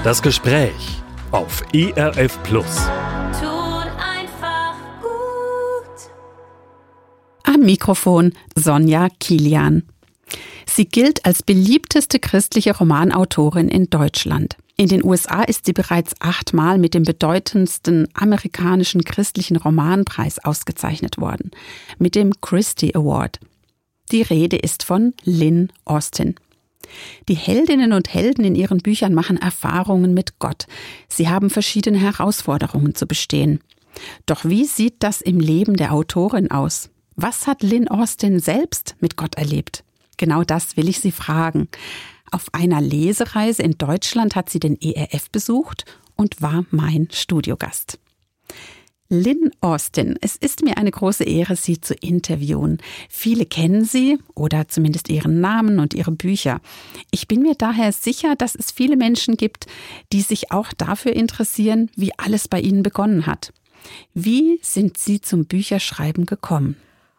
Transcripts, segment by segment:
Das Gespräch auf ERF Plus. Tut einfach gut. Am Mikrofon Sonja Kilian. Sie gilt als beliebteste christliche Romanautorin in Deutschland. In den USA ist sie bereits 8-mal mit dem bedeutendsten amerikanischen christlichen Romanpreis ausgezeichnet worden, mit dem Christie Award. Die Rede ist von Lynn Austin. Die Heldinnen und Helden in ihren Büchern machen Erfahrungen mit Gott. Sie haben verschiedene Herausforderungen zu bestehen. Doch wie sieht das im Leben der Autorin aus? Was hat Lynn Austin selbst mit Gott erlebt? Genau das will ich Sie fragen. Auf einer Lesereise in Deutschland hat sie den ERF besucht und war mein Studiogast. Lynn Austin, es ist mir eine große Ehre, Sie zu interviewen. Viele kennen Sie oder zumindest Ihren Namen und Ihre Bücher. Ich bin mir daher sicher, dass es viele Menschen gibt, die sich auch dafür interessieren, wie alles bei Ihnen begonnen hat. Wie sind Sie zum Bücherschreiben gekommen?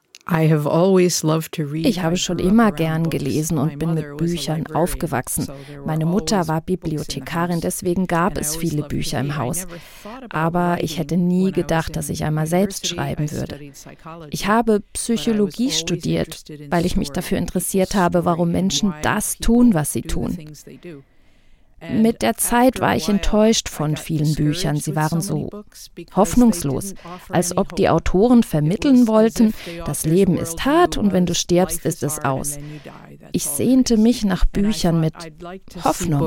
Ich habe schon immer gern gelesen und bin mit Büchern aufgewachsen. Meine Mutter war Bibliothekarin, deswegen gab es viele Bücher im Haus. Aber ich hätte nie gedacht, dass ich einmal selbst schreiben würde. Ich habe Psychologie studiert, weil ich mich dafür interessiert habe, warum Menschen das tun, was sie tun. Mit der Zeit war ich enttäuscht von vielen Büchern. Sie waren so hoffnungslos, als ob die Autoren vermitteln wollten, das Leben ist hart und wenn du stirbst, ist es aus. Ich sehnte mich nach Büchern mit Hoffnung.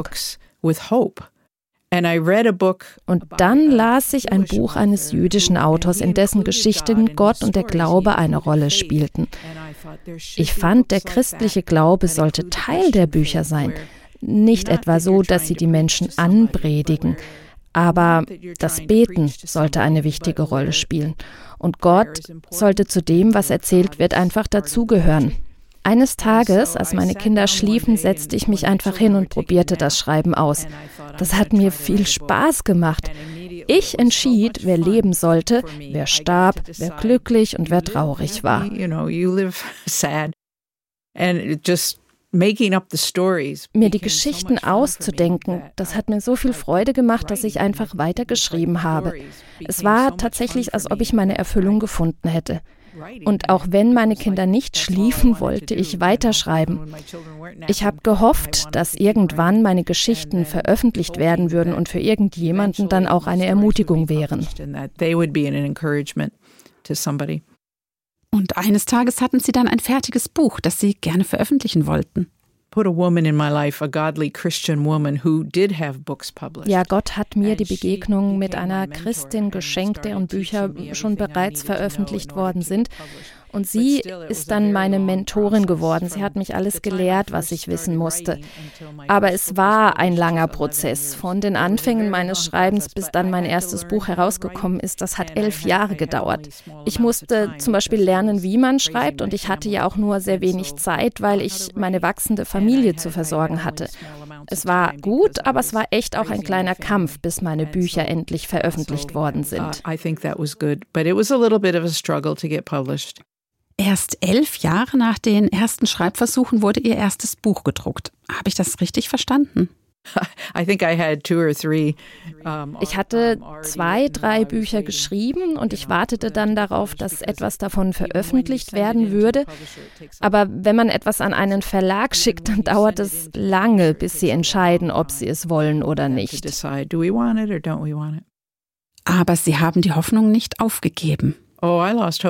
Und dann las ich ein Buch eines jüdischen Autors, in dessen Geschichten Gott und der Glaube eine Rolle spielten. Ich fand, der christliche Glaube sollte Teil der Bücher sein. Nicht etwa so, dass sie die Menschen anpredigen, aber das Beten sollte eine wichtige Rolle spielen. Und Gott sollte zu dem, was erzählt wird, einfach dazugehören. Eines Tages, als meine Kinder schliefen, setzte ich mich einfach hin und probierte das Schreiben aus. Das hat mir viel Spaß gemacht. Ich entschied, wer leben sollte, wer starb, wer glücklich und wer traurig war. Mir die Geschichten auszudenken, das hat mir so viel Freude gemacht, dass ich einfach weitergeschrieben habe. Es war tatsächlich, als ob ich meine Erfüllung gefunden hätte. Und auch wenn meine Kinder nicht schliefen, wollte ich weiterschreiben. Ich habe gehofft, dass irgendwann meine Geschichten veröffentlicht werden würden und für irgendjemanden dann auch eine Ermutigung wären. Und eines Tages hatten Sie dann ein fertiges Buch, das Sie gerne veröffentlichen wollten. Ja, Gott hat mir die Begegnung mit einer Christin geschenkt, deren Bücher schon bereits veröffentlicht worden sind. Und sie ist dann meine Mentorin geworden. Sie hat mich alles gelehrt, was ich wissen musste. Aber es war ein langer Prozess. Von den Anfängen meines Schreibens bis dann mein erstes Buch herausgekommen ist, das hat 11 Jahre gedauert. Ich musste zum Beispiel lernen, wie man schreibt. Und ich hatte ja auch nur sehr wenig Zeit, weil ich meine wachsende Familie zu versorgen hatte. Es war gut, aber es war echt auch ein kleiner Kampf, bis meine Bücher endlich veröffentlicht worden sind. Erst 11 Jahre nach den ersten Schreibversuchen wurde Ihr erstes Buch gedruckt. Habe ich das richtig verstanden? Ich hatte 2, 3 Bücher geschrieben und ich wartete dann darauf, dass etwas davon veröffentlicht werden würde. Aber wenn man etwas an einen Verlag schickt, dann dauert es lange, bis sie entscheiden, ob sie es wollen oder nicht. Aber Sie haben die Hoffnung nicht aufgegeben. Oh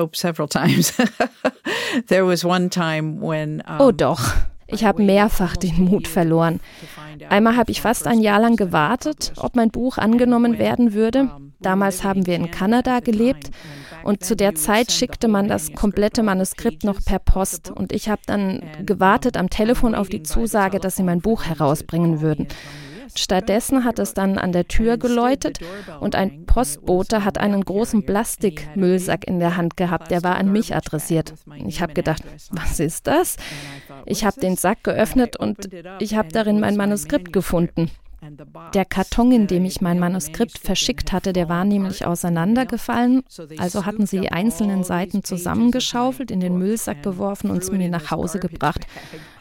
doch, ich habe mehrfach den Mut verloren. Einmal habe ich fast ein Jahr lang gewartet, ob mein Buch angenommen werden würde. Damals haben wir in Kanada gelebt und zu der Zeit schickte man das komplette Manuskript noch per Post. Und ich habe dann gewartet am Telefon auf die Zusage, dass sie mein Buch herausbringen würden. Stattdessen hat es dann an der Tür geläutet und ein Postbote hat einen großen Plastikmüllsack in der Hand gehabt, der war an mich adressiert. Ich habe gedacht, was ist das? Ich habe den Sack geöffnet und ich habe darin mein Manuskript gefunden. Der Karton, in dem ich mein Manuskript verschickt hatte, der war nämlich auseinandergefallen. Also hatten sie die einzelnen Seiten zusammengeschaufelt, in den Müllsack geworfen und es mir nach Hause gebracht.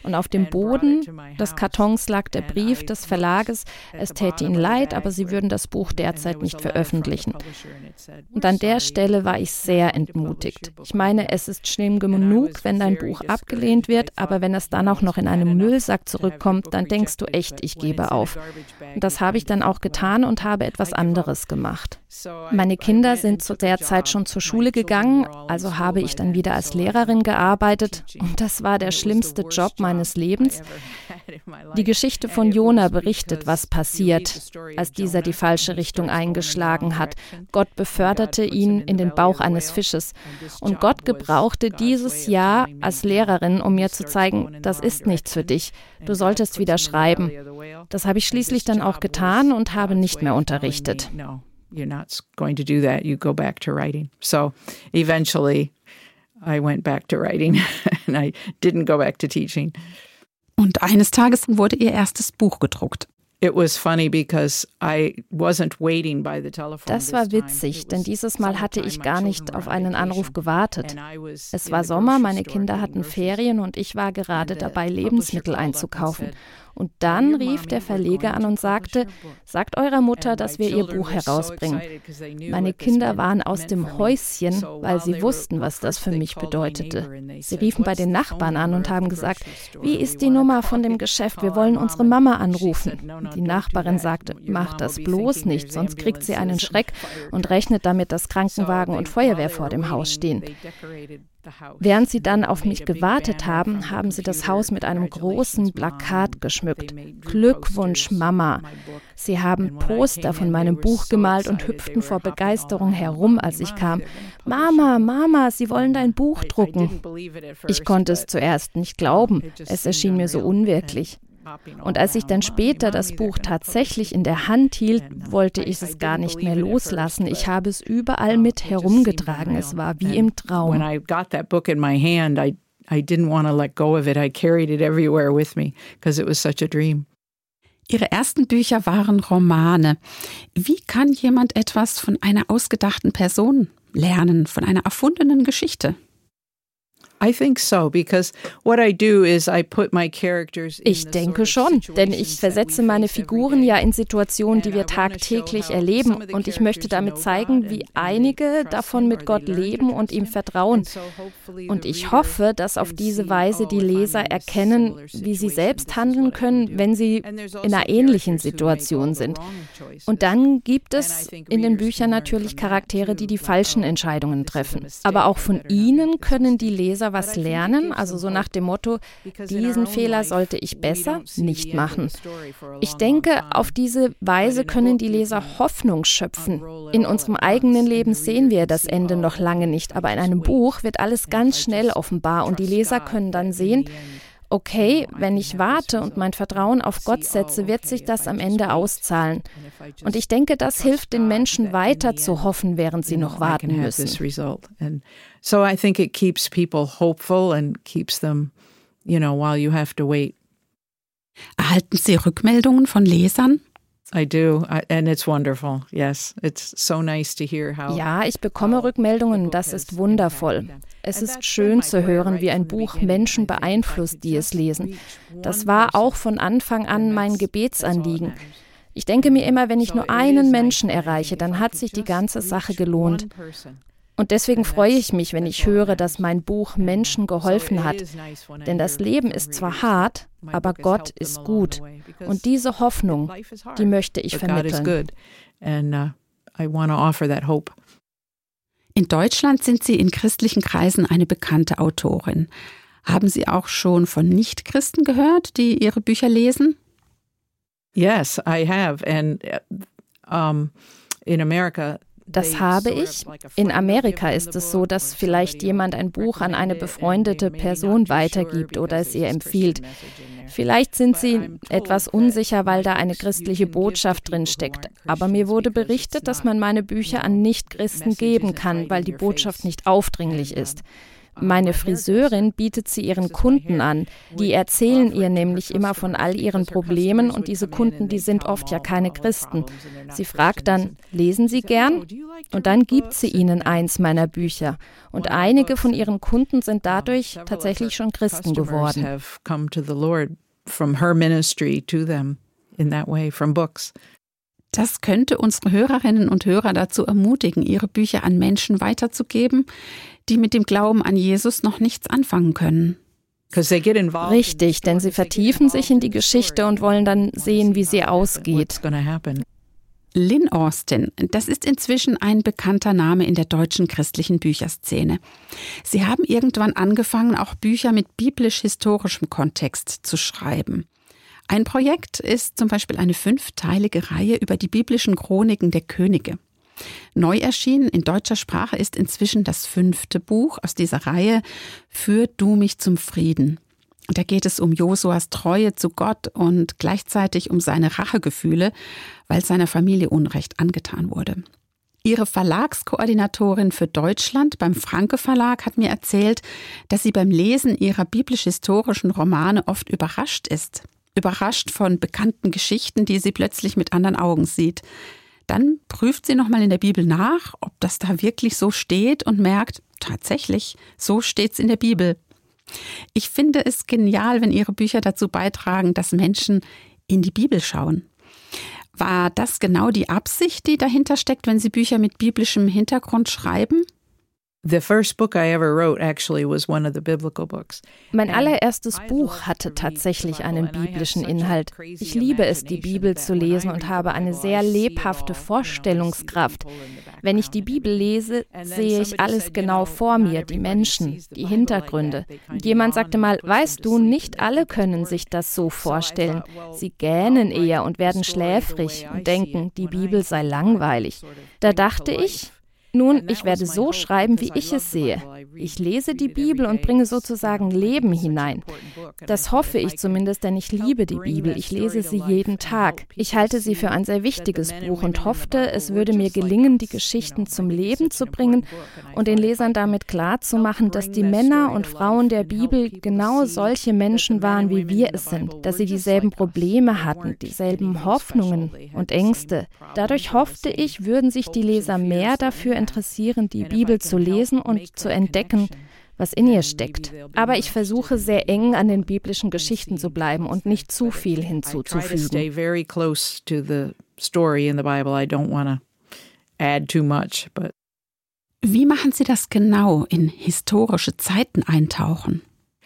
Und auf dem Boden des Kartons lag der Brief des Verlages, es täte ihnen leid, aber sie würden das Buch derzeit nicht veröffentlichen. Und an der Stelle war ich sehr entmutigt. Ich meine, es ist schlimm genug, wenn dein Buch abgelehnt wird, aber wenn es dann auch noch in einem Müllsack zurückkommt, dann denkst du echt, ich gebe auf. Und das habe ich dann auch getan und habe etwas anderes gemacht. Meine Kinder sind zu der Zeit schon zur Schule gegangen, also habe ich dann wieder als Lehrerin gearbeitet und das war der schlimmste Job meines Lebens. Die Geschichte von Jona berichtet, was passiert, als dieser die falsche Richtung eingeschlagen hat. Gott beförderte ihn in den Bauch eines Fisches und Gott gebrauchte dieses Jahr als Lehrerin, um mir zu zeigen, das ist nichts für dich, du solltest wieder schreiben. Das habe ich schließlich dann auch getan und habe nicht mehr unterrichtet. You're not going to do that. You go back to writing. So eventually I went back to writing and I didn't go back to teaching. Und eines Tages wurde ihr erstes Buch gedruckt. It was funny because I wasn't waiting by the telephone. Das war witzig, denn dieses Mal hatte ich gar nicht auf einen Anruf gewartet. Es war Sommer, meine Kinder hatten Ferien und ich war gerade dabei, Lebensmittel einzukaufen. Und dann rief der Verleger an und sagte, sagt eurer Mutter, dass wir ihr Buch herausbringen. Meine Kinder waren aus dem Häuschen, weil sie wussten, was das für mich bedeutete. Sie riefen bei den Nachbarn an und haben gesagt, wie ist die Nummer von dem Geschäft, wir wollen unsere Mama anrufen. Die Nachbarin sagte, mach das bloß nicht, sonst kriegt sie einen Schreck und rechnet damit, dass Krankenwagen und Feuerwehr vor dem Haus stehen. Während sie dann auf mich gewartet haben, haben sie das Haus mit einem großen Plakat geschmückt. Glückwunsch, Mama. Sie haben Poster von meinem Buch gemalt und hüpften vor Begeisterung herum, als ich kam. Mama, Mama, sie wollen dein Buch drucken. Ich konnte es zuerst nicht glauben. Es erschien mir so unwirklich. Und als ich dann später das Buch tatsächlich in der Hand hielt, wollte ich es gar nicht mehr loslassen. Ich habe es überall mit herumgetragen. Es war wie im Traum. When I got that book in my hand, I didn't want to let go of it. I carried it everywhere with me because it was such a dream. Ihre ersten Bücher waren Romane. Wie kann jemand etwas von einer ausgedachten Person lernen, von einer erfundenen Geschichte? Ich denke schon, denn ich versetze meine Figuren ja in Situationen, die wir tagtäglich erleben und ich möchte damit zeigen, wie einige davon mit Gott leben und ihm vertrauen. Und ich hoffe, dass auf diese Weise die Leser erkennen, wie sie selbst handeln können, wenn sie in einer ähnlichen Situation sind. Und dann gibt es in den Büchern natürlich Charaktere, die die falschen Entscheidungen treffen. Aber auch von ihnen können die Leser was lernen, also so nach dem Motto, diesen Fehler sollte ich besser nicht machen. Ich denke, auf diese Weise können die Leser Hoffnung schöpfen. In unserem eigenen Leben sehen wir das Ende noch lange nicht, aber in einem Buch wird alles ganz schnell offenbar und die Leser können dann sehen, okay, wenn ich warte und mein Vertrauen auf Gott setze, wird sich das am Ende auszahlen. Und ich denke, das hilft den Menschen weiter zu hoffen, während sie noch warten müssen. So I think it keeps people hopeful and keeps them, while you have to wait. Erhalten Sie Rückmeldungen von Lesern? I do, and it's wonderful. Yes, it's so nice to hear how. Ja, ich bekomme Rückmeldungen, das ist wundervoll. Es ist schön zu hören, wie ein Buch Menschen beeinflusst, die es lesen. Das war auch von Anfang an mein Gebetsanliegen. Ich denke mir immer, wenn ich nur einen Menschen erreiche, dann hat sich die ganze Sache gelohnt. Und deswegen freue ich mich, wenn ich höre, dass mein Buch Menschen geholfen hat. Denn das Leben ist zwar hart, aber Gott ist gut. Und diese Hoffnung, die möchte ich vermitteln. In Deutschland sind Sie in christlichen Kreisen eine bekannte Autorin. Haben Sie auch schon von Nichtchristen gehört, die Ihre Bücher lesen? Yes, I have. And in America. Das habe ich. In Amerika ist es so, dass vielleicht jemand ein Buch an eine befreundete Person weitergibt oder es ihr empfiehlt. Vielleicht sind sie etwas unsicher, weil da eine christliche Botschaft drin steckt. Aber mir wurde berichtet, dass man meine Bücher an Nichtchristen geben kann, weil die Botschaft nicht aufdringlich ist. Meine Friseurin bietet sie ihren Kunden an. Die erzählen ihr nämlich immer von all ihren Problemen und diese Kunden, die sind oft ja keine Christen. Sie fragt dann, lesen Sie gern? Und dann gibt sie ihnen eins meiner Bücher. Und einige von ihren Kunden sind dadurch tatsächlich schon Christen geworden. Das könnte unsere Hörerinnen und Hörer dazu ermutigen, ihre Bücher an Menschen weiterzugeben, die mit dem Glauben an Jesus noch nichts anfangen können. Richtig, denn sie vertiefen sich in die Geschichte und wollen dann sehen, wie sie ausgeht. Lynn Austin, das ist inzwischen ein bekannter Name in der deutschen christlichen Bücherszene. Sie haben irgendwann angefangen, auch Bücher mit biblisch-historischem Kontext zu schreiben. Ein Projekt ist zum Beispiel eine 5-teilige Reihe über die biblischen Chroniken der Könige. Neu erschienen in deutscher Sprache ist inzwischen das 5. Buch aus dieser Reihe, Führ du mich zum Frieden. Da geht es um Josuas Treue zu Gott und gleichzeitig um seine Rachegefühle, weil seiner Familie Unrecht angetan wurde. Ihre Verlagskoordinatorin für Deutschland beim Franke Verlag hat mir erzählt, dass sie beim Lesen ihrer biblisch-historischen Romane oft überrascht ist. Überrascht von bekannten Geschichten, die sie plötzlich mit anderen Augen sieht. Dann prüft sie nochmal in der Bibel nach, ob das da wirklich so steht und merkt, tatsächlich, so steht's in der Bibel. Ich finde es genial, wenn Ihre Bücher dazu beitragen, dass Menschen in die Bibel schauen. War das genau die Absicht, die dahinter steckt, wenn Sie Bücher mit biblischem Hintergrund schreiben? Mein allererstes Buch hatte tatsächlich einen biblischen Inhalt. Ich liebe es, die Bibel zu lesen und habe eine sehr lebhafte Vorstellungskraft. Wenn ich die Bibel lese, sehe ich alles genau vor mir, die Menschen, die Hintergründe. Jemand sagte mal, weißt du, nicht alle können sich das so vorstellen. Sie gähnen eher und werden schläfrig und denken, die Bibel sei langweilig. Da dachte ich, nun, ich werde so schreiben, wie ich es sehe. Ich lese die Bibel und bringe sozusagen Leben hinein. Das hoffe ich zumindest, denn ich liebe die Bibel. Ich lese sie jeden Tag. Ich halte sie für ein sehr wichtiges Buch und hoffte, es würde mir gelingen, die Geschichten zum Leben zu bringen und den Lesern damit klarzumachen, dass die Männer und Frauen der Bibel genau solche Menschen waren, wie wir es sind, dass sie dieselben Probleme hatten, dieselben Hoffnungen und Ängste. Dadurch hoffte ich, würden sich die Leser mehr dafür interessieren, die Bibel zu lesen und zu entdecken, was in ihr steckt. Aber ich versuche sehr eng an den biblischen Geschichten zu bleiben und nicht zu viel hinzuzufügen. Wie machen Sie das genau, in historische Zeiten eintauchen?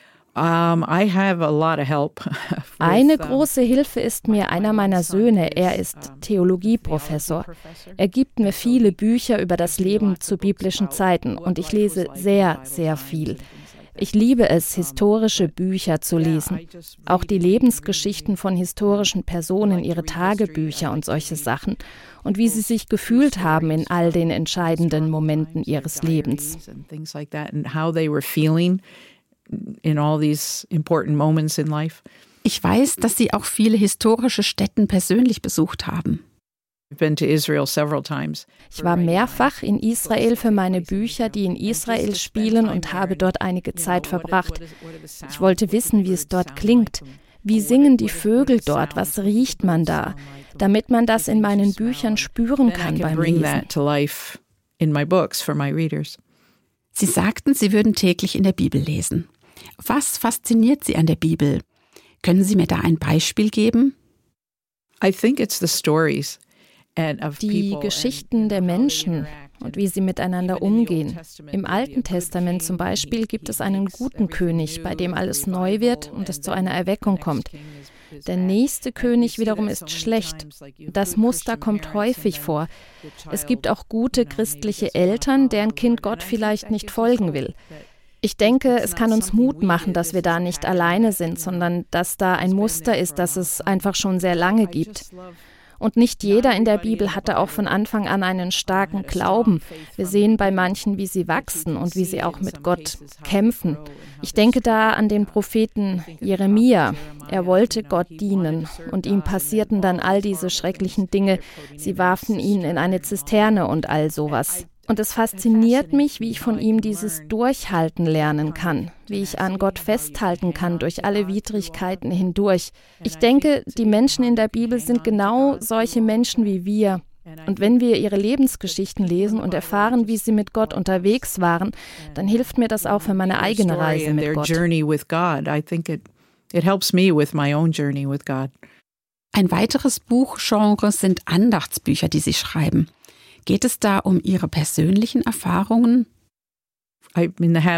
Eine große Hilfe ist mir einer meiner Söhne. Er ist Theologieprofessor. Er gibt mir viele Bücher über das Leben zu biblischen Zeiten und ich lese sehr, sehr viel. Ich liebe es, historische Bücher zu lesen. Auch die Lebensgeschichten von historischen Personen, ihre Tagebücher und solche Sachen. Und wie sie sich gefühlt haben in all den entscheidenden Momenten ihres Lebens. Ich weiß, dass Sie auch viele historische Stätten persönlich besucht haben. Ich war mehrfach in Israel für meine Bücher, die in Israel spielen, und habe dort einige Zeit verbracht. Ich wollte wissen, wie es dort klingt. Wie singen die Vögel dort? Was riecht man da? Damit man das in meinen Büchern spüren kann beim Lesen. Sie sagten, Sie würden täglich in der Bibel lesen. Was fasziniert Sie an der Bibel? Können Sie mir da ein Beispiel geben? Die Geschichten der Menschen und wie sie miteinander umgehen. Im Alten Testament zum Beispiel gibt es einen guten König, bei dem alles neu wird und es zu einer Erweckung kommt. Der nächste König wiederum ist schlecht. Das Muster kommt häufig vor. Es gibt auch gute christliche Eltern, deren Kind Gott vielleicht nicht folgen will. Ich denke, es kann uns Mut machen, dass wir da nicht alleine sind, sondern dass da ein Muster ist, das es einfach schon sehr lange gibt. Und nicht jeder in der Bibel hatte auch von Anfang an einen starken Glauben. Wir sehen bei manchen, wie sie wachsen und wie sie auch mit Gott kämpfen. Ich denke da an den Propheten Jeremia. Er wollte Gott dienen und ihm passierten dann all diese schrecklichen Dinge. Sie warfen ihn in eine Zisterne und all sowas. Und es fasziniert mich, wie ich von ihm dieses Durchhalten lernen kann, wie ich an Gott festhalten kann durch alle Widrigkeiten hindurch. Ich denke, die Menschen in der Bibel sind genau solche Menschen wie wir. Und wenn wir ihre Lebensgeschichten lesen und erfahren, wie sie mit Gott unterwegs waren, dann hilft mir das auch für meine eigene Reise mit Gott. Ein weiteres Buchgenre sind Andachtsbücher, die Sie schreiben. Geht es da um Ihre persönlichen Erfahrungen? Ich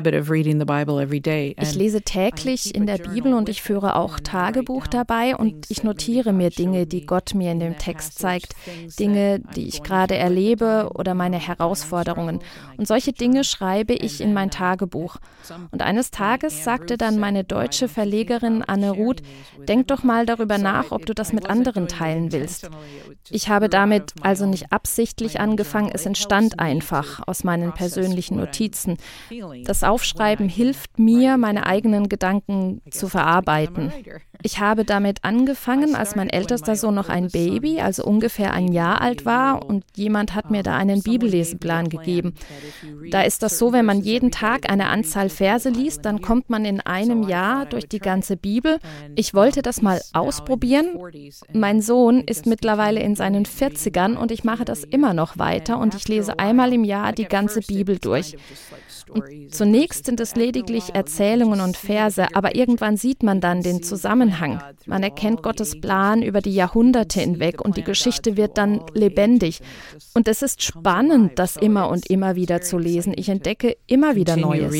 lese täglich in der Bibel und ich führe auch Tagebuch dabei und ich notiere mir Dinge, die Gott mir in dem Text zeigt, Dinge, die ich gerade erlebe oder meine Herausforderungen. Und solche Dinge schreibe ich in mein Tagebuch. Und eines Tages sagte dann meine deutsche Verlegerin Anne Ruth, denk doch mal darüber nach, ob du das mit anderen teilen willst. Ich habe damit also nicht absichtlich angefangen, es entstand einfach aus meinen persönlichen Notizen. Das Aufschreiben hilft mir, meine eigenen Gedanken zu verarbeiten. Ich habe damit angefangen, als mein ältester Sohn noch ein Baby, also ungefähr ein Jahr alt war, und jemand hat mir da einen Bibelleseplan gegeben. Da ist das so, wenn man jeden Tag eine Anzahl Verse liest, dann kommt man in einem Jahr durch die ganze Bibel. Ich wollte das mal ausprobieren. Mein Sohn ist mittlerweile in seinen 40ern und ich mache das immer noch weiter und ich lese einmal im Jahr die ganze Bibel durch. Und zunächst sind es lediglich Erzählungen und Verse, aber irgendwann sieht man dann den Zusammenhang. Man erkennt Gottes Plan über die Jahrhunderte hinweg und die Geschichte wird dann lebendig. Und es ist spannend, das immer und immer wieder zu lesen. Ich entdecke immer wieder Neues.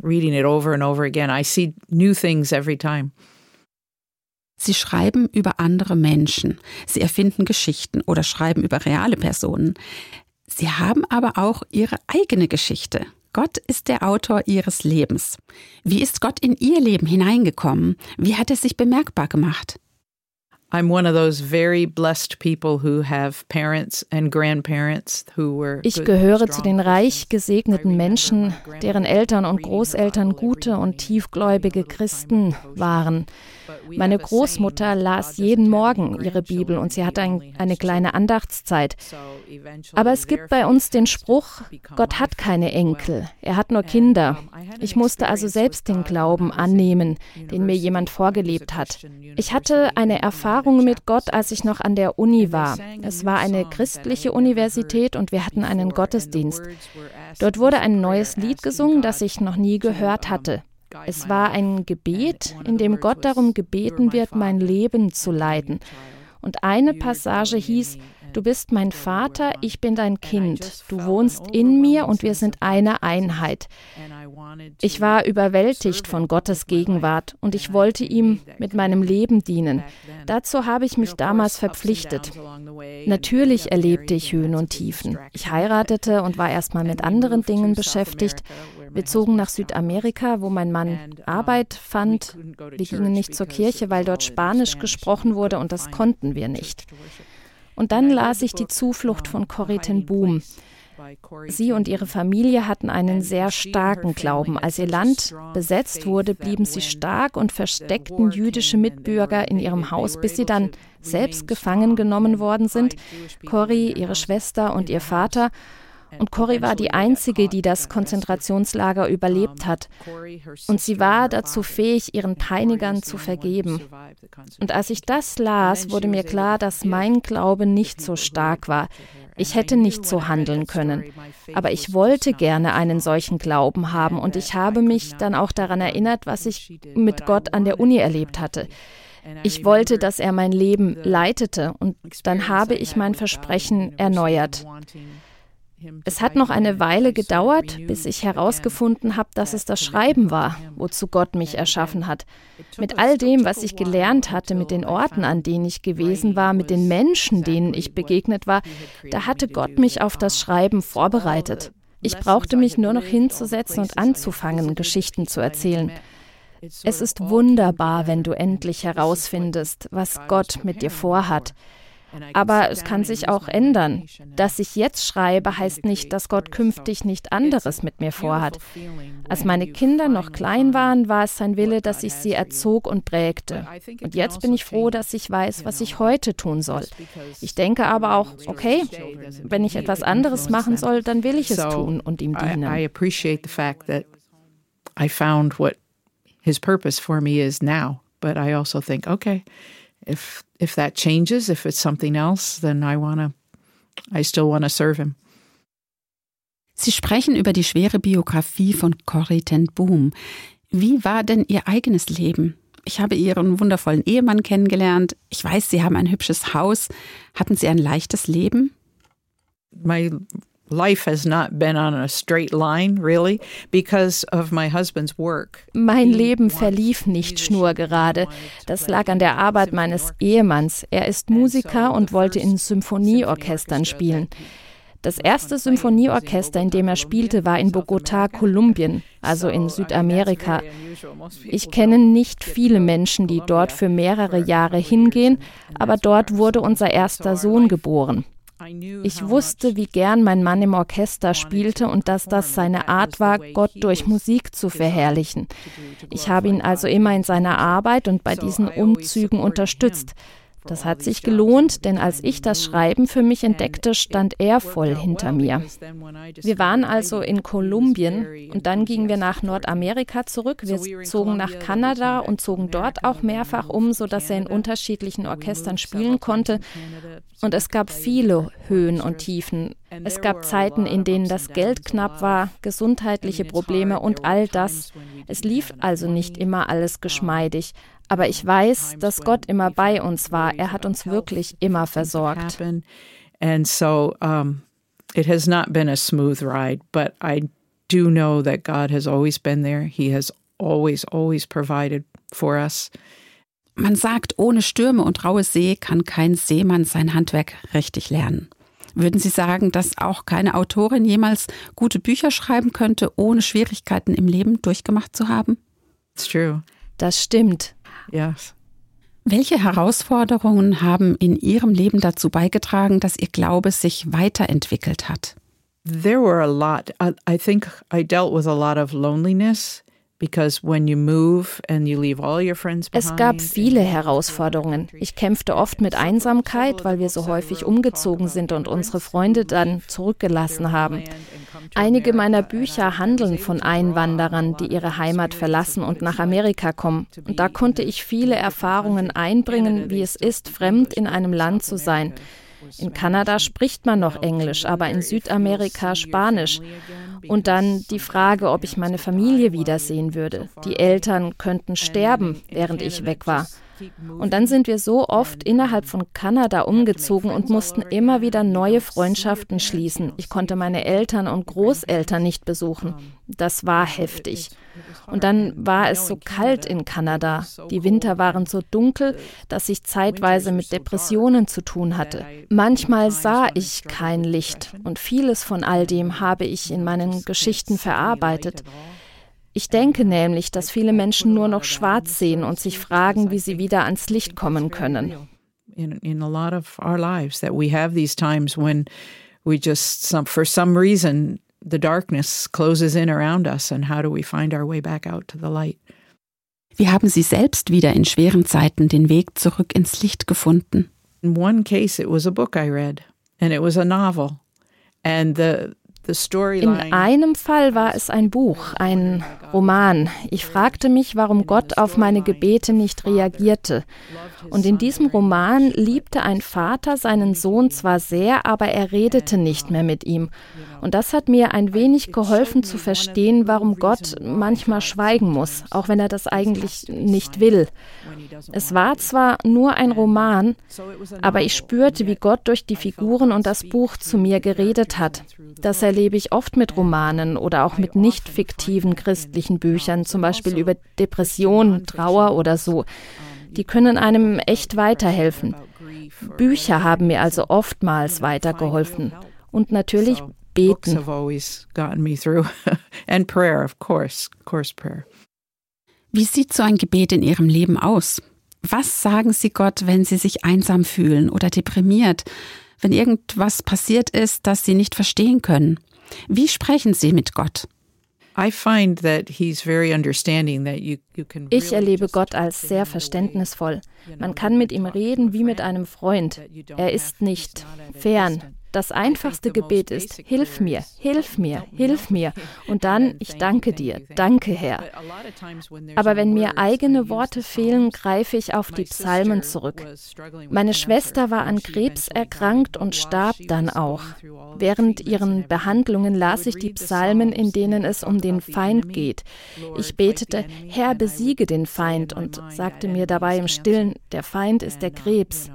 Sie schreiben über andere Menschen. Sie erfinden Geschichten oder schreiben über reale Personen. Sie haben aber auch Ihre eigene Geschichte. Gott ist der Autor Ihres Lebens. Wie ist Gott in Ihr Leben hineingekommen? Wie hat er sich bemerkbar gemacht? I'm one of those very blessed people who have parents and grandparents who were. Ich gehöre zu den reich gesegneten Menschen, deren Eltern und Großeltern gute und tiefgläubige Christen waren. Meine Großmutter las jeden Morgen ihre Bibel und sie hatte eine kleine Andachtszeit. Aber es gibt bei uns den Spruch, Gott hat keine Enkel, er hat nur Kinder. Ich musste also selbst den Glauben annehmen, den mir jemand vorgelebt hat. Ich hatte eine Erfahrung mit Gott, als ich noch an der Uni war. Es war eine christliche Universität und wir hatten einen Gottesdienst. Dort wurde ein neues Lied gesungen, das ich noch nie gehört hatte. Es war ein Gebet, in dem Gott darum gebeten wird, mein Leben zu leiten. Und eine Passage hieß, du bist mein Vater, ich bin dein Kind. Du wohnst in mir und wir sind eine Einheit. Ich war überwältigt von Gottes Gegenwart und ich wollte ihm mit meinem Leben dienen. Dazu habe ich mich damals verpflichtet. Natürlich erlebte ich Höhen und Tiefen. Ich heiratete und war erstmal mit anderen Dingen beschäftigt. Wir zogen nach Südamerika, wo mein Mann Arbeit fand. Wir gingen nicht zur Kirche, weil dort Spanisch gesprochen wurde und das konnten wir nicht. Und dann las ich Die Zuflucht von Corrie ten Boom. Sie und ihre Familie hatten einen sehr starken Glauben. Als ihr Land besetzt wurde, blieben sie stark und versteckten jüdische Mitbürger in ihrem Haus, bis sie dann selbst gefangen genommen worden sind. Corrie, ihre Schwester und ihr Vater. Und Corrie war die Einzige, die das Konzentrationslager überlebt hat. Und sie war dazu fähig, ihren Peinigern zu vergeben. Und als ich das las, wurde mir klar, dass mein Glaube nicht so stark war. Ich hätte nicht so handeln können. Aber ich wollte gerne einen solchen Glauben haben. Und ich habe mich dann auch daran erinnert, was ich mit Gott an der Uni erlebt hatte. Ich wollte, dass er mein Leben leitete. Und dann habe ich mein Versprechen erneuert. Es hat noch eine Weile gedauert, bis ich herausgefunden habe, dass es das Schreiben war, wozu Gott mich erschaffen hat. Mit all dem, was ich gelernt hatte, mit den Orten, an denen ich gewesen war, mit den Menschen, denen ich begegnet war, da hatte Gott mich auf das Schreiben vorbereitet. Ich brauchte mich nur noch hinzusetzen und anzufangen, Geschichten zu erzählen. Es ist wunderbar, wenn du endlich herausfindest, was Gott mit dir vorhat. Aber es kann sich auch ändern. Dass ich jetzt schreibe, heißt nicht, dass Gott künftig nicht anderes mit mir vorhat. Als meine Kinder noch klein waren, war es sein Wille, dass ich sie erzog und prägte. Und jetzt bin ich froh, dass ich weiß, was ich heute tun soll. Ich denke aber auch, okay, wenn ich etwas anderes machen soll, dann will ich es tun und ihm dienen. I appreciate the fact that I found what his purpose for me is now. But I also think, okay, if that changes, if it's something else, then I still want to serve him. Sie sprechen über die schwere Biografie von Corrie ten Boom. Wie war denn Ihr eigenes Leben? Ich habe Ihren wundervollen Ehemann kennengelernt. Ich weiß, Sie haben ein hübsches Haus. Hatten Sie ein leichtes Leben? My life has not been on a straight line, really, because of my husband's work. Mein Leben verlief nicht schnurgerade. Das lag an der Arbeit meines Ehemanns. Er ist Musiker und wollte in Symphonieorchestern spielen. Das erste Symphonieorchester, in dem er spielte, war in Bogotá, Kolumbien, also in Südamerika. Ich kenne nicht viele Menschen, die dort für mehrere Jahre hingehen, aber dort wurde unser erster Sohn geboren. Ich wusste, wie gern mein Mann im Orchester spielte und dass das seine Art war, Gott durch Musik zu verherrlichen. Ich habe ihn also immer in seiner Arbeit und bei diesen Umzügen unterstützt. Das hat sich gelohnt, denn als ich das Schreiben für mich entdeckte, stand er voll hinter mir. Wir waren also in Kolumbien und dann gingen wir nach Nordamerika zurück. Wir zogen nach Kanada und zogen dort auch mehrfach um, sodass er in unterschiedlichen Orchestern spielen konnte. Und es gab viele Höhen und Tiefen. Es gab Zeiten, in denen das Geld knapp war, gesundheitliche Probleme und all das. Es lief also nicht immer alles geschmeidig. Aber ich weiß, dass Gott immer bei uns war. Er hat uns wirklich immer versorgt. And so it has not been a smooth ride, but I do know that God has always been there. He has always provided for us. Man sagt, ohne Stürme und raue See kann kein Seemann sein Handwerk richtig lernen. Würden Sie sagen, dass auch keine Autorin jemals gute Bücher schreiben könnte, ohne Schwierigkeiten im Leben durchgemacht zu haben? It's true. Das stimmt. Yes. Welche Herausforderungen haben in Ihrem Leben dazu beigetragen, dass Ihr Glaube sich weiterentwickelt hat? There were a lot. I think I dealt with a lot of loneliness. Because when you move and you leave all your friends behind. Es gab viele Herausforderungen. Ich kämpfte oft mit Einsamkeit, weil wir so häufig umgezogen sind und unsere Freunde dann zurückgelassen haben. Einige meiner Bücher handeln von Einwanderern, die ihre Heimat verlassen und nach Amerika kommen. Und da konnte ich viele Erfahrungen einbringen, wie es ist, fremd in einem Land zu sein. In Kanada spricht man noch Englisch, aber in Südamerika Spanisch. Und dann die Frage, ob ich meine Familie wiedersehen würde. Die Eltern könnten sterben, während ich weg war. Und dann sind wir so oft innerhalb von Kanada umgezogen und mussten immer wieder neue Freundschaften schließen. Ich konnte meine Eltern und Großeltern nicht besuchen. Das war heftig. Und dann war es so kalt in Kanada. Die Winter waren so dunkel, dass ich zeitweise mit Depressionen zu tun hatte. Manchmal sah ich kein Licht und vieles von all dem habe ich in meinen Geschichten verarbeitet. Ich denke nämlich, dass viele Menschen nur noch schwarz sehen und sich fragen, wie sie wieder ans Licht kommen können. In a lot of our lives that we have these times when we just for some reason the darkness closes in around us and how do we find our way back out to the light? Wie haben Sie selbst wieder in schweren Zeiten den Weg zurück ins Licht gefunden? In one case it was a book I read and it was a novel and in einem Fall war es ein Buch, ein Roman. Ich fragte mich, warum Gott auf meine Gebete nicht reagierte. Und in diesem Roman liebte ein Vater seinen Sohn zwar sehr, aber er redete nicht mehr mit ihm. Und das hat mir ein wenig geholfen zu verstehen, warum Gott manchmal schweigen muss, auch wenn er das eigentlich nicht will. Es war zwar nur ein Roman, aber ich spürte, wie Gott durch die Figuren und das Buch zu mir geredet hat. Das erlebe ich oft mit Romanen oder auch mit nicht fiktiven christlichen Büchern, zum Beispiel über Depression, Trauer oder so. Die können einem echt weiterhelfen. Bücher haben mir also oftmals weitergeholfen. Und natürlich beten. And prayer, of course prayer. Wie sieht so ein Gebet in Ihrem Leben aus? Was sagen Sie Gott, wenn Sie sich einsam fühlen oder deprimiert, wenn irgendwas passiert ist, das Sie nicht verstehen können? Wie sprechen Sie mit Gott? Ich erlebe Gott als sehr verständnisvoll. Man kann mit ihm reden wie mit einem Freund. Er ist nicht fern. Das einfachste Gebet ist, hilf mir, hilf mir, hilf mir. Und dann, ich danke dir, danke Herr. Aber wenn mir eigene Worte fehlen, greife ich auf die Psalmen zurück. Meine Schwester war an Krebs erkrankt und starb dann auch. Während ihren Behandlungen las ich die Psalmen, in denen es um den Feind geht. Ich betete, Herr, besiege den Feind und sagte mir dabei im Stillen, der Feind ist der Krebs.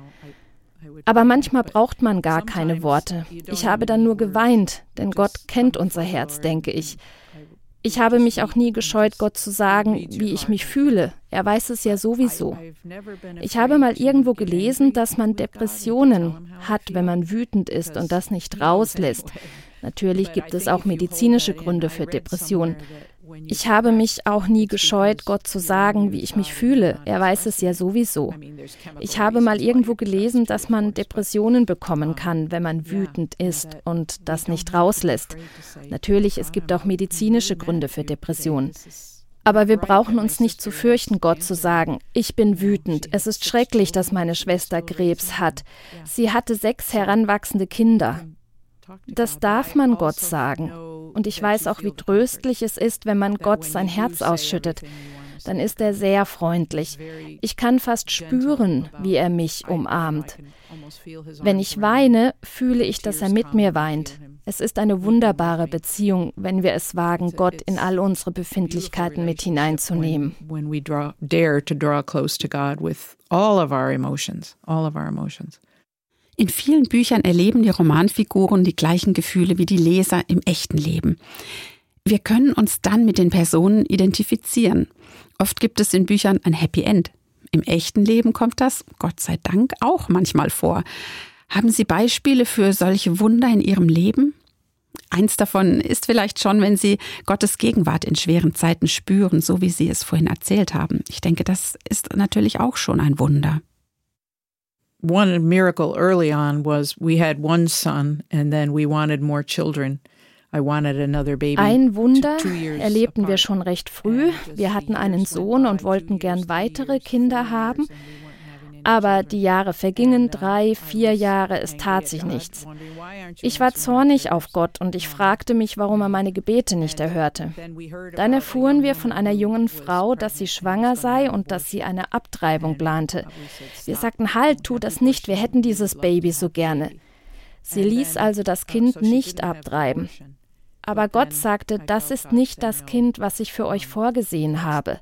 Aber manchmal braucht man gar keine Worte. Ich habe dann nur geweint, denn Gott kennt unser Herz, denke ich. Ich habe mich auch nie gescheut, Gott zu sagen, wie ich mich fühle. Er weiß es ja sowieso. Ich habe mal irgendwo gelesen, dass man Depressionen hat, wenn man wütend ist und das nicht rauslässt. Natürlich gibt es auch medizinische Gründe für Depressionen. Ich habe mich auch nie gescheut, Gott zu sagen, wie ich mich fühle. Er weiß es ja sowieso. Ich habe mal irgendwo gelesen, dass man Depressionen bekommen kann, wenn man wütend ist und das nicht rauslässt. Natürlich, es gibt auch medizinische Gründe für Depressionen. Aber wir brauchen uns nicht zu fürchten, Gott zu sagen, ich bin wütend. Es ist schrecklich, dass meine Schwester Krebs hat. Sie hatte 6 heranwachsende Kinder. Das darf man Gott sagen. Und ich weiß auch, wie tröstlich es ist, wenn man Gott sein Herz ausschüttet. Dann ist er sehr freundlich. Ich kann fast spüren, wie er mich umarmt. Wenn ich weine, fühle ich, dass er mit mir weint. Es ist eine wunderbare Beziehung, wenn wir es wagen, Gott in all unsere Befindlichkeiten mit hineinzunehmen. When we dare to draw close to God with all of our emotions, all of our emotions. In vielen Büchern erleben die Romanfiguren die gleichen Gefühle wie die Leser im echten Leben. Wir können uns dann mit den Personen identifizieren. Oft gibt es in Büchern ein Happy End. Im echten Leben kommt das, Gott sei Dank, auch manchmal vor. Haben Sie Beispiele für solche Wunder in Ihrem Leben? Eins davon ist vielleicht schon, wenn Sie Gottes Gegenwart in schweren Zeiten spüren, so wie Sie es vorhin erzählt haben. Ich denke, das ist natürlich auch schon ein Wunder. One miracle early on was we had one son and then we wanted more children. I wanted another baby. Ein Wunder erlebten wir schon recht früh. Wir hatten einen Sohn und wollten gern weitere Kinder haben. Aber die Jahre vergingen, 3, 4 Jahre, es tat sich nichts. Ich war zornig auf Gott und ich fragte mich, warum er meine Gebete nicht erhörte. Dann erfuhren wir von einer jungen Frau, dass sie schwanger sei und dass sie eine Abtreibung plante. Wir sagten, halt, tu das nicht, wir hätten dieses Baby so gerne. Sie ließ also das Kind nicht abtreiben. Aber Gott sagte, das ist nicht das Kind, was ich für euch vorgesehen habe.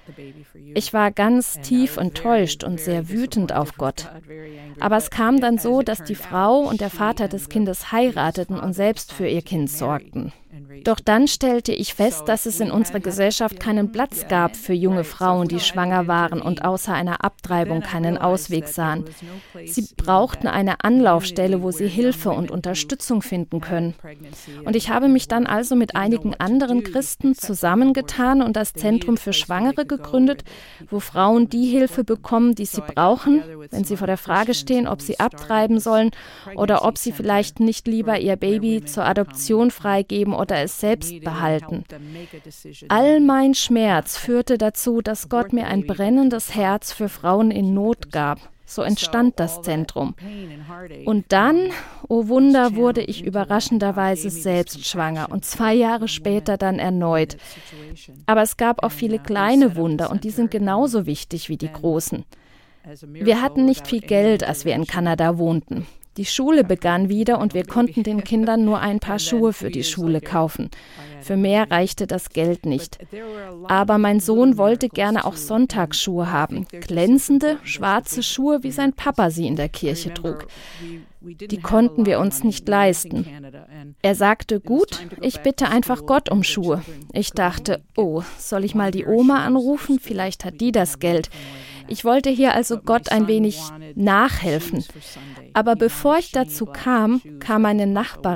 Ich war ganz tief enttäuscht und sehr wütend auf Gott. Aber es kam dann so, dass die Frau und der Vater des Kindes heirateten und selbst für ihr Kind sorgten. Doch dann stellte ich fest, dass es in unserer Gesellschaft keinen Platz gab für junge Frauen, die schwanger waren und außer einer Abtreibung keinen Ausweg sahen. Sie brauchten eine Anlaufstelle, wo sie Hilfe und Unterstützung finden können. Und ich habe mich dann also mit einigen anderen Christen zusammengetan und das Zentrum für Schwangere gegründet, wo Frauen die Hilfe bekommen, die sie brauchen, wenn sie vor der Frage stehen, ob sie abtreiben sollen oder ob sie vielleicht nicht lieber ihr Baby zur Adoption freigeben oder es selbst behalten. All mein Schmerz führte dazu, dass Gott mir ein brennendes Herz für Frauen in Not gab. So entstand das Zentrum. Und dann, oh Wunder, wurde ich überraschenderweise selbst schwanger und 2 Jahre später dann erneut. Aber es gab auch viele kleine Wunder und die sind genauso wichtig wie die großen. Wir hatten nicht viel Geld, als wir in Kanada wohnten. Die Schule begann wieder und wir konnten den Kindern nur ein paar Schuhe für die Schule kaufen. Für mehr reichte das Geld nicht. Aber mein Sohn wollte gerne auch Sonntagsschuhe haben. Glänzende, schwarze Schuhe, wie sein Papa sie in der Kirche trug. Die konnten wir uns nicht leisten. Er sagte, gut, ich bitte einfach Gott um Schuhe. Ich dachte, oh, soll ich mal die Oma anrufen? Vielleicht hat die das Geld. Ich wollte hier also Gott ein wenig nachhelfen. Aber bevor ich dazu kam, kam meine Nachbarin.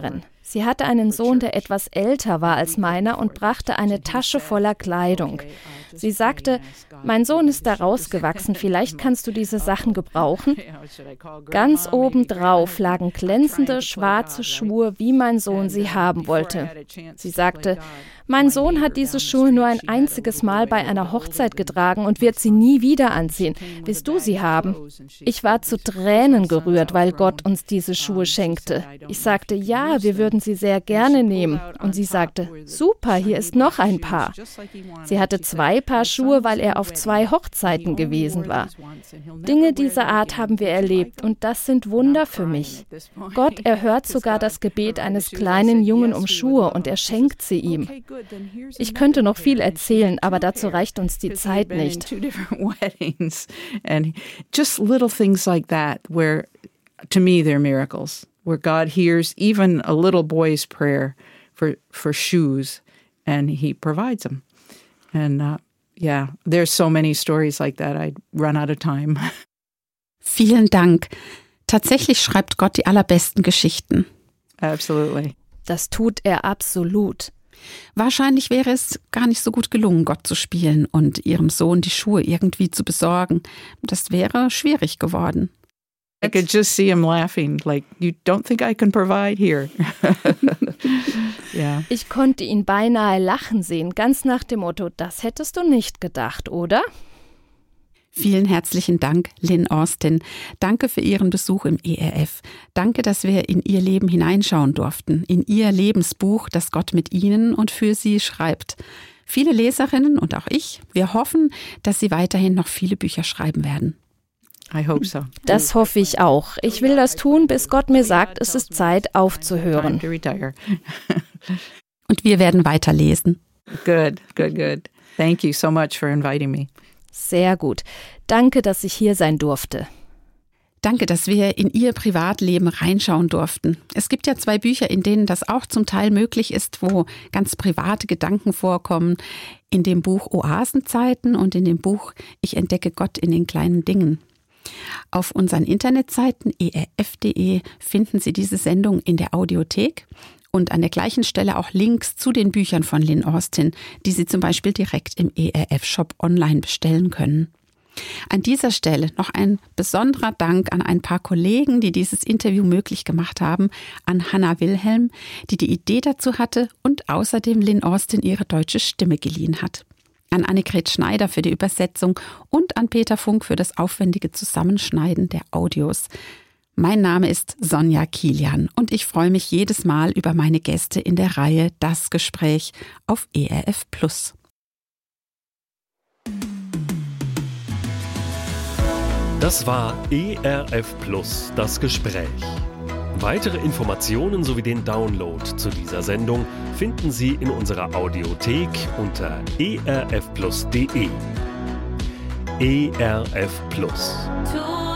Sie hatte einen Sohn, der etwas älter war als meiner und brachte eine Tasche voller Kleidung. Sie sagte, mein Sohn ist da rausgewachsen, vielleicht kannst du diese Sachen gebrauchen. Ganz obendrauf lagen glänzende, schwarze Schuhe, wie mein Sohn sie haben wollte. Sie sagte, mein Sohn hat diese Schuhe nur ein einziges Mal bei einer Hochzeit getragen und wird sie nie wieder anziehen. Willst du sie haben? Ich war zu Tränen gerührt, weil Gott uns diese Schuhe schenkte. Ich sagte, ja, wir würden sie sehr gerne nehmen. Und sie sagte, super, hier ist noch ein Paar. Sie hatte 2 Paar Schuhe, weil er auf 2 Hochzeiten gewesen war. Dinge dieser Art haben wir erlebt und das sind Wunder für mich. Gott erhört sogar das Gebet eines kleinen Jungen um Schuhe und er schenkt sie ihm. Ich könnte noch viel erzählen, aber dazu reicht uns die Zeit nicht. And just little things like that where, to me, they're miracles. Where God hears even a little boy's prayer for shoes and he provides them. And yeah, there's so many stories like that. I'd run out of time. Vielen Dank. Tatsächlich schreibt Gott die allerbesten Geschichten. Absolutely. Das tut er absolut. Wahrscheinlich wäre es gar nicht so gut gelungen, Gott zu spielen und ihrem Sohn die Schuhe irgendwie zu besorgen. Das wäre schwierig geworden. I could just see him laughing, like, you don't think I can provide here? Yeah. Ich konnte ihn beinahe lachen sehen, ganz nach dem Motto, das hättest du nicht gedacht, oder? Vielen herzlichen Dank, Lynn Austin. Danke für Ihren Besuch im ERF. Danke, dass wir in Ihr Leben hineinschauen durften, in Ihr Lebensbuch, das Gott mit Ihnen und für Sie schreibt. Viele Leserinnen und auch ich, wir hoffen, dass Sie weiterhin noch viele Bücher schreiben werden. I hope so. Das hoffe ich auch. Ich will das tun, bis Gott mir sagt, es ist Zeit aufzuhören. Und wir werden weiterlesen. Good. Thank you so much for inviting me. Sehr gut. Danke, dass ich hier sein durfte. Danke, dass wir in Ihr Privatleben reinschauen durften. Es gibt ja 2 Bücher, in denen das auch zum Teil möglich ist, wo ganz private Gedanken vorkommen. In dem Buch Oasenzeiten und in dem Buch Ich entdecke Gott in den kleinen Dingen. Auf unseren Internetseiten erf.de finden Sie diese Sendung in der Audiothek und an der gleichen Stelle auch Links zu den Büchern von Lynn Austin, die Sie zum Beispiel direkt im ERF-Shop online bestellen können. An dieser Stelle noch ein besonderer Dank an ein paar Kollegen, die dieses Interview möglich gemacht haben, an Hannah Wilhelm, die die Idee dazu hatte und außerdem Lynn Austin ihre deutsche Stimme geliehen hat. An Annegret Schneider für die Übersetzung und an Peter Funk für das aufwendige Zusammenschneiden der Audios. Mein Name ist Sonja Kilian und ich freue mich jedes Mal über meine Gäste in der Reihe Das Gespräch auf ERF+. Das war ERF+, das Gespräch. Weitere Informationen sowie den Download zu dieser Sendung finden Sie in unserer Audiothek unter erfplus.de. ERF+.